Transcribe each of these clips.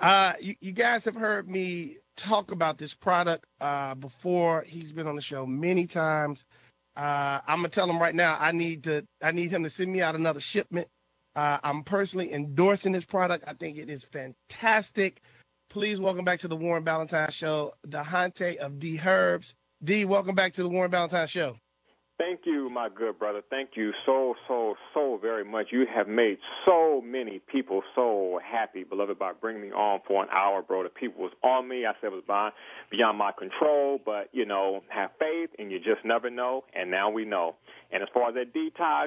You guys have heard me talk about this product before. He's been on the show many times. I'm gonna tell him right now. I need him to send me out another shipment. I'm personally endorsing this product. I think it is fantastic. Please welcome back to the Warren Ballentine Show, Dahante of D Herbs. D, welcome back to the Warren Ballentine Show. Thank you, my good brother. Thank you so very much. You have made so many people so happy, beloved, by bringing me on for an hour, bro. The people was on me. I said it was beyond my control, but, have faith, and you just never know, and now we know. And as far as that detox,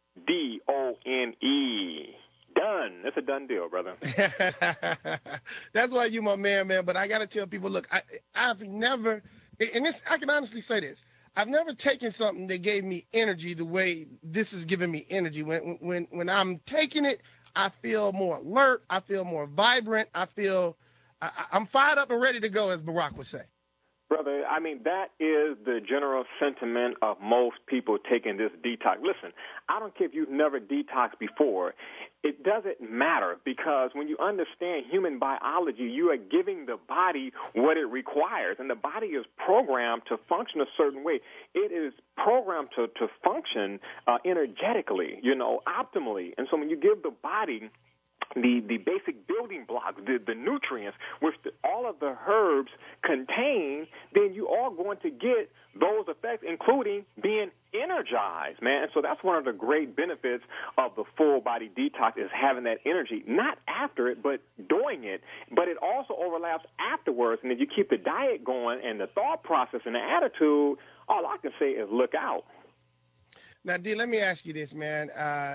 D-O-N-E. Done. It's a done deal, brother. That's why you my man. But I got to tell people, look, I've never, and this, I can honestly say this, I've never taken something that gave me energy the way this is giving me energy. When I'm taking it, I feel more alert. I feel more vibrant. I'm fired up and ready to go, as Barack would say. Brother, I mean, that is the general sentiment of most people taking this detox. Listen, I don't care if you've never detoxed before. It doesn't matter, because when you understand human biology, you are giving the body what it requires, and the body is programmed to function a certain way. It is programmed to function energetically, optimally. And so when you give the body the basic building blocks, the nutrients, which all of the herbs contain, then you are going to get those effects, including being energized, man. And so that's one of the great benefits of the full body detox, is having that energy, not after it, but doing it. But it also overlaps afterwards. And if you keep the diet going and the thought process and the attitude, all I can say is look out. Now, D, let me ask you this, man.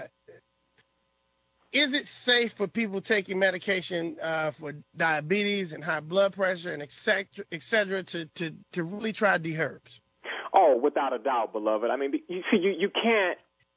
Is it safe for people taking medication for diabetes and high blood pressure and et cetera, to really try D Herbs? Oh, without a doubt, beloved. I mean, you can't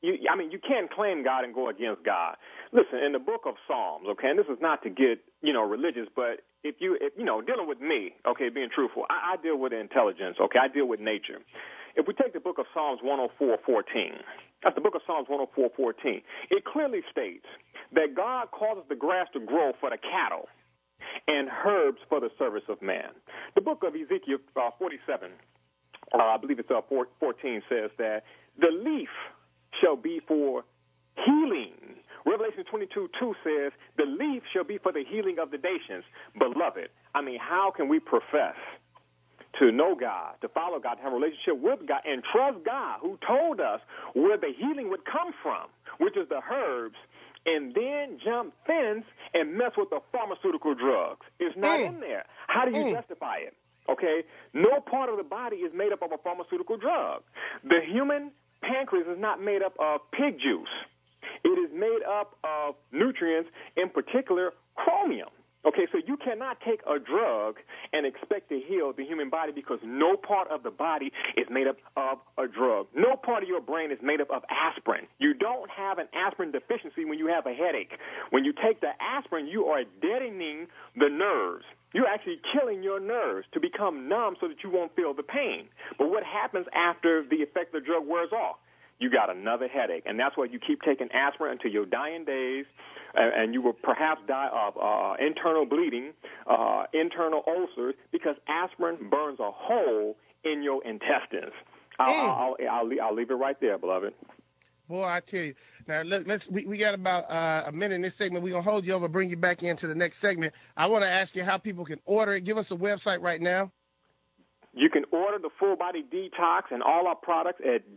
claim God and go against God. Listen, in the book of Psalms, okay, and this is not to get, religious, but if dealing with me, okay, being truthful, I deal with intelligence, okay, I deal with nature. If we take the book of Psalms 104:14, that's the book of Psalms 104:14, it clearly states that God causes the grass to grow for the cattle and herbs for the service of man. The book of Ezekiel 47, I believe it's 14, says that the leaf shall be for healing. Revelation 22:2 says the leaf shall be for the healing of the nations. Beloved, I mean, how can we profess to know God, to follow God, to have a relationship with God, and trust God, who told us where the healing would come from, which is the herbs, and then jump fence and mess with the pharmaceutical drugs? It's not in there. How do you justify it? Okay? No part of the body is made up of a pharmaceutical drug. The human pancreas is not made up of pig juice. It is made up of nutrients, in particular chromium. Okay, so you cannot take a drug and expect to heal the human body, because no part of the body is made up of a drug. No part of your brain is made up of aspirin. You don't have an aspirin deficiency when you have a headache. When you take the aspirin, you are deadening the nerves. You're actually killing your nerves to become numb so that you won't feel the pain. But what happens after the effect of the drug wears off? You got another headache, and that's why you keep taking aspirin until your dying days, and you will perhaps die of internal bleeding, internal ulcers, because aspirin burns a hole in your intestines. I'll leave it right there, beloved. Boy, I tell you. Now, look, we got about a minute in this segment. We're going to hold you over, bring you back into the next segment. I want to ask you how people can order it. Give us a website right now. You can order the Full Body Detox and all our products at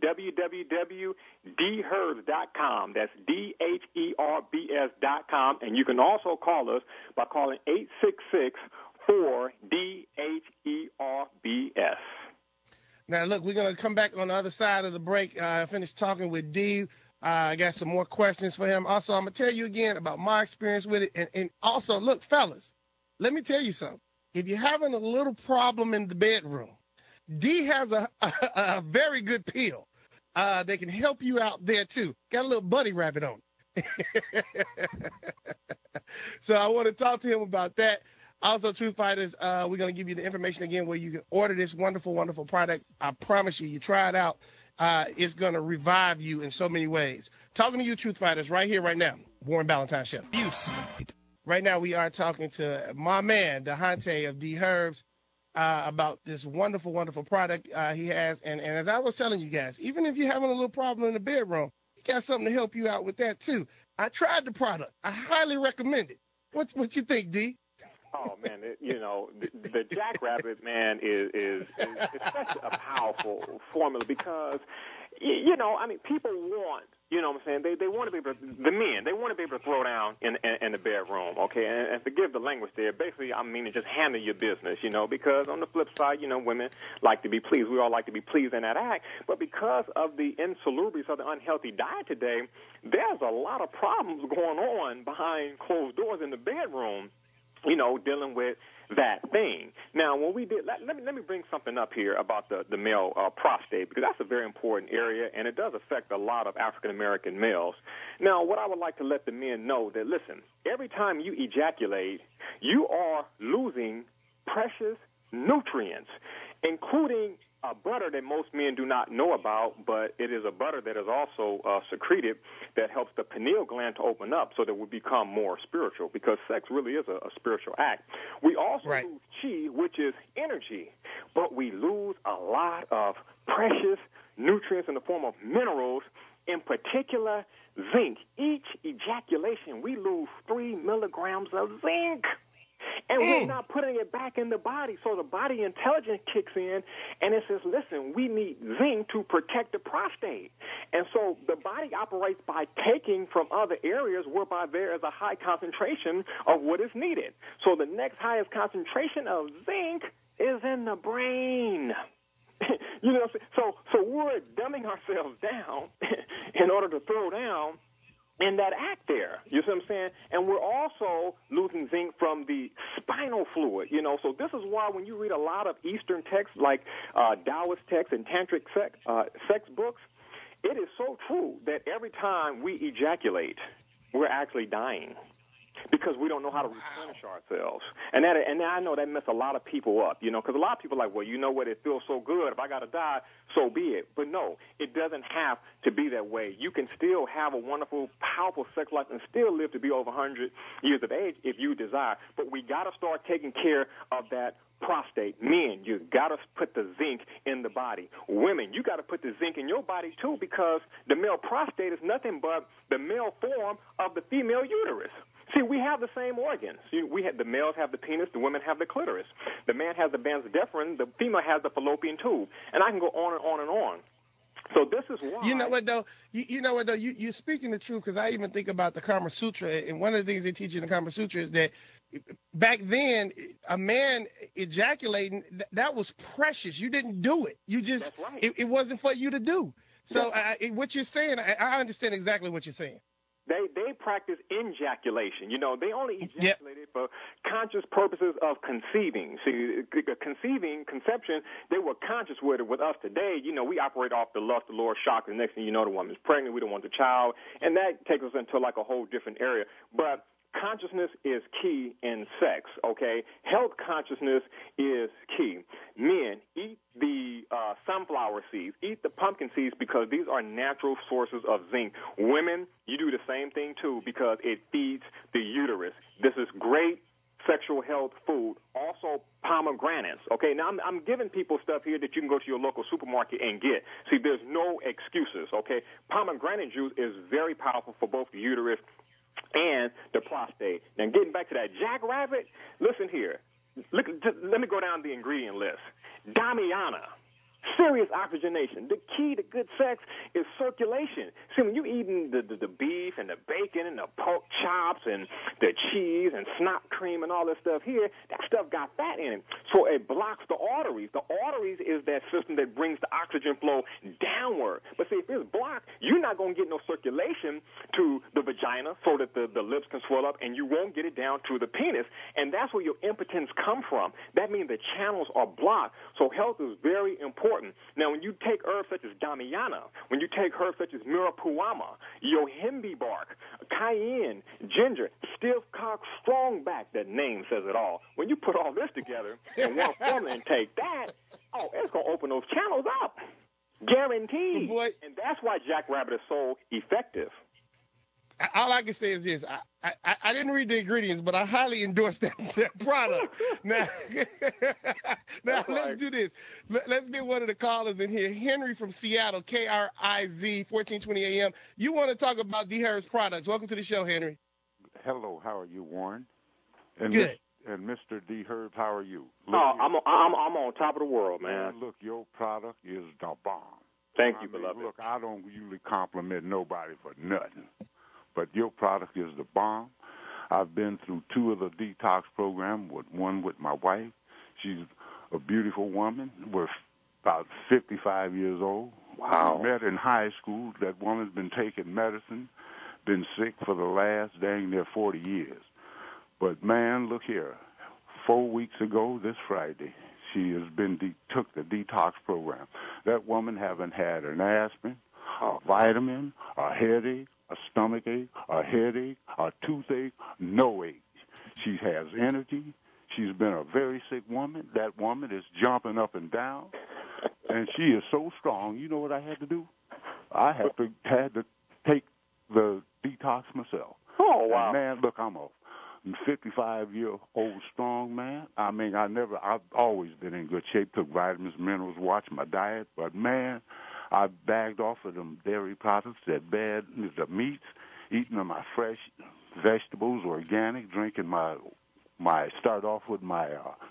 www.dherbs.com. That's DHERBS.com. And you can also call us by calling 866-4-DHERBS. Now, look, we're going to come back on the other side of the break. Finish talking with D. I got some more questions for him. Also, I'm going to tell you again about my experience with it. And also, look, fellas, let me tell you something. If you're having a little problem in the bedroom, D has a very good pill that can help you out there, too. Got a little bunny rabbit on it. So I want to talk to him about that. Also, Truth Fighters, we're going to give you the information again where you can order this wonderful, wonderful product. I promise you try it out. It's going to revive you in so many ways. Talking to you, Truth Fighters, right here, right now. Warren Ballentine Show. Right now, we are talking to my man, DeHante of D Herbs, about this wonderful, wonderful product he has. And as I was telling you guys, even if you're having a little problem in the bedroom, he got something to help you out with that too. I tried the product. I highly recommend it. What you think, D? Oh man, the Jackrabbit, man, is such a powerful formula because people want, what I'm saying, they want to be able to, the men, they want to be able to throw down in the bedroom, okay, and forgive the language there. Basically, I mean, just handle your business, because on the flip side, women like to be pleased. We all like to be pleased in that act, but because of the insalubrities of the unhealthy diet today, there's a lot of problems going on behind closed doors in the bedroom, dealing with that thing. Now, when we did, let me bring something up here about the male prostate, because that's a very important area, and it does affect a lot of African-American males. Now, what I would like to let the men know that, listen, every time you ejaculate, you are losing precious nutrients, including a butter that most men do not know about, but it is a butter that is also secreted that helps the pineal gland to open up so that we become more spiritual, because sex really is a spiritual act. We also lose chi, which is energy, but we lose a lot of precious nutrients in the form of minerals, in particular zinc. Each ejaculation, we lose 3 milligrams of zinc. And we're not putting it back in the body. So the body intelligence kicks in, and it says, listen, we need zinc to protect the prostate. And so the body operates by taking from other areas whereby there is a high concentration of what is needed. So the next highest concentration of zinc is in the brain. So we're dumbing ourselves down in order to throw down in that act there. You see what I'm saying? And we're also losing zinc from the spinal fluid, So this is why when you read a lot of Eastern texts like Taoist texts and Tantric sex books, it is so true that every time we ejaculate, we're actually dying, because we don't know how to replenish ourselves. And I know that messes a lot of people up, because a lot of people are like, well, you know what, it feels so good. If I got to die, so be it. But no, it doesn't have to be that way. You can still have a wonderful, powerful sex life and still live to be over 100 years of age if you desire. But we got to start taking care of that prostate. Men, you got to put the zinc in the body. Women, you got to put the zinc in your body too, because the male prostate is nothing but the male form of the female uterus. See, we have the same organs. The males have the penis, the women have the clitoris. The man has the vas deferens, the female has the fallopian tube. And I can go on and on and on. So this is why. You know what, though? You're speaking the truth, because I even think about the Kama Sutra, and one of the things they teach in the Kama Sutra is that back then, a man ejaculating, that was precious. You didn't do it. You just, That's right. it wasn't for you to do. So what you're saying, I understand exactly what you're saying. They practice ejaculation. They only ejaculated for conscious purposes of conceiving. See, conception, they were conscious with it. With us today, we operate off the lust, the Lord shock. The next thing you know, the woman's pregnant. We don't want the child. And that takes us into like a whole different area. But consciousness is key in sex, okay? Health consciousness is key. Men, eat the sunflower seeds, eat the pumpkin seeds, because these are natural sources of zinc. Women, you do the same thing too, because it feeds the uterus. This is great sexual health food. Also, pomegranates. Okay, now I'm giving people stuff here that you can go to your local supermarket and get. See, there's no excuses, okay? Pomegranate juice is very powerful for both the uterus and the prostate. Now, getting back to that Jackrabbit, listen here. Let me go down the ingredient list. Damiana. Serious oxygenation. The key to good sex is circulation. See, when you're eating the beef and the bacon and the pork chops and the cheese and snot cream and all that stuff here, that stuff got fat in it. So it blocks the arteries. The arteries is that system that brings the oxygen flow downward. But see, if it's blocked, you're not going to get no circulation to the vagina so that the lips can swell up, and you won't get it down to the penis. And that's where your impotence come from. That means the channels are blocked. So health is very important. Now, when you take herbs such as Damiana, when you take herbs such as Mirapuama, Yohimbe bark, cayenne, ginger, stiff cock, strong back, that name says it all. When you put all this together in one formula and take that, it's going to open those channels up. Guaranteed. Boy. And that's why Jackrabbit is so effective. all I can say is this. I didn't read the ingredients, but I highly endorse that product. Now, let's do this. Let's get one of the callers in here. Henry from Seattle, KRIZ, 1420 AM. You want to talk about D. Herb's products. Welcome to the show, Henry. Hello, how are you, Warren? And Good. And Mr. D. Herb, how are you? Look, I'm on top of the world, man. Look, your product is the bomb. Thank you, beloved. Look, I don't usually compliment nobody for nothing, but your product is the bomb. I've been through 2 of the detox programs, one with my wife. She's a beautiful woman. We're about 55 years old. Wow. We met in high school. That woman's been taking medicine, been sick for the last dang near 40 years. But, man, look here. 4 weeks ago, this Friday, she has took the detox program. That woman haven't had an aspirin, a vitamin, a headache, a stomach ache, a headache, a toothache, no ache. She has energy. She's been a very sick woman. That woman is jumping up and down, and she is so strong. You know what I had to do? I had to take the detox myself. Oh, wow. And man, look, I'm a 55-year-old strong man. I mean, I've always been in good shape, took vitamins, minerals, watched my diet, but man, I bagged off of them dairy products, the meats, eating my fresh vegetables, organic, drinking start off with my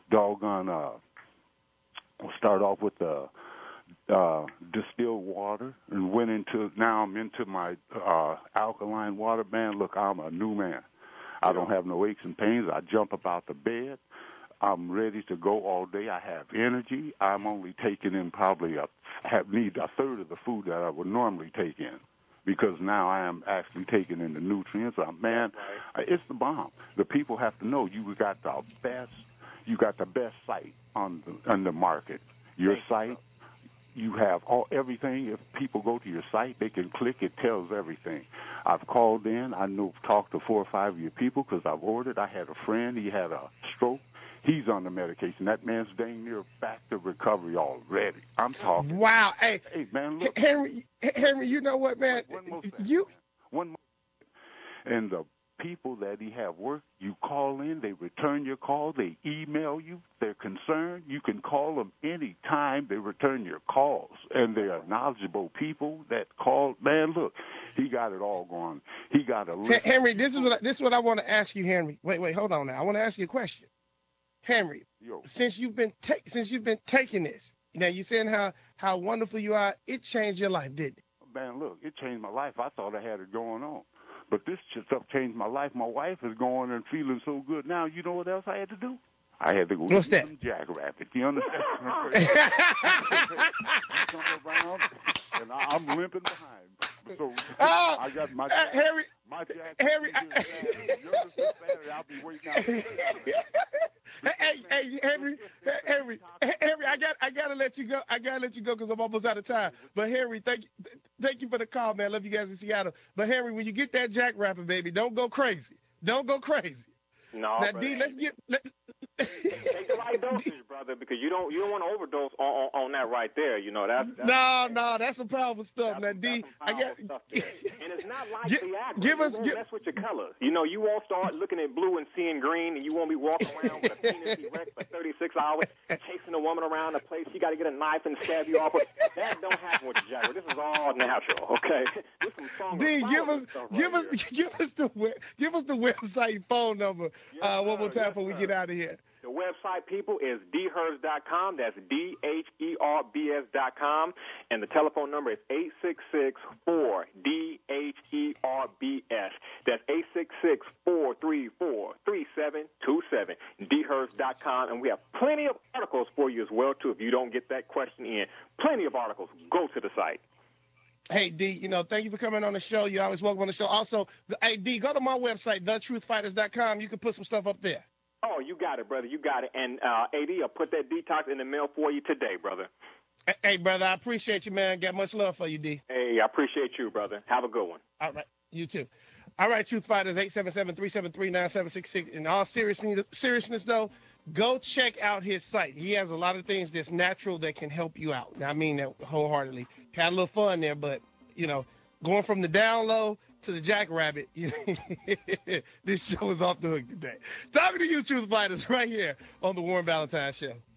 distilled water, and now I'm into my alkaline water. Man, look, I'm a new man. I don't have no aches and pains. I jump up out the bed. I'm ready to go all day. I have energy. I'm only taking in probably need a third of the food that I would normally take in, because now I am actually taking in the nutrients. Man, it's the bomb. The people have to know you got the best site on the market. Your site, you have everything. If people go to your site, they can click. It tells everything. I've called in. Talked to 4 or 5 of your people because I've ordered. I had a friend. He had a stroke. He's on the medication. That man's dang near back to recovery already. I'm talking. Wow. Hey man, look. Henry, you know what, man? One more. And the people that he have work, you call in, they return your call, they email you, they're concerned. You can call them any time. They return your calls, and they are knowledgeable people that call. Man, look, he got it all going. He got a list. Henry, this is what I want to ask you, Henry. Wait, hold on now. I want to ask you a question. Henry, since you've been taking this, you're saying how wonderful you are. It changed your life, didn't it? Man, look, it changed my life. I thought I had it going on, but this stuff changed my life. My wife is going and feeling so good now. You know what else I had to do? I had to go get some jackrabbit. You understand? Come around, and I'm limping behind. So I got my Harry. I'll be waiting out. Hey, Henry, I gotta let you go. Because I'm almost out of time. But Henry, thank you for the call, man. Love you guys in Seattle. But Henry, when you get that jackrabbit, baby, don't go crazy. No, now, brother, D, let's get. Take the right dosage, brother, because you don't want to overdose on that right there. You know that's that's some powerful stuff. Now, D, and it's not like Viagra. Mess with your colors. You won't start looking at blue and seeing green, and you won't be walking around with a penis erect for 36 hours, chasing a woman around the place. She got to get a knife and stab you off. That don't happen with Viagra. This is all natural. Okay. This some song. D, give us the website and phone number one more time before we get out of here. The website, people, is dherbs.com. That's DHERBS.com. And the telephone number is 866-4-DHERBS. That's 866-434-3727. Dherbs.com. And we have plenty of articles for you as well, too. If you don't get that question in, plenty of articles. Go to the site. Hey, D, thank you for coming on the show. You're always welcome on the show. Also, hey, D, go to my website, thetruthfighters.com. You can put some stuff up there. Oh, you got it, brother. You got it. And, AD, I'll put that detox in the mail for you today, brother. Hey, brother, I appreciate you, man. Got much love for you, D. Hey, I appreciate you, brother. Have a good one. All right. You too. All right, Truth Fighters, 877-373-9766. In all seriousness, though, go check out his site. He has a lot of things that's natural that can help you out. Now, I mean that wholeheartedly. Had a little fun there, but, going from the down low to the Jackrabbit, this show is off the hook today. Talking to you, Truth Fighters, right here on the Warren Valentine Show.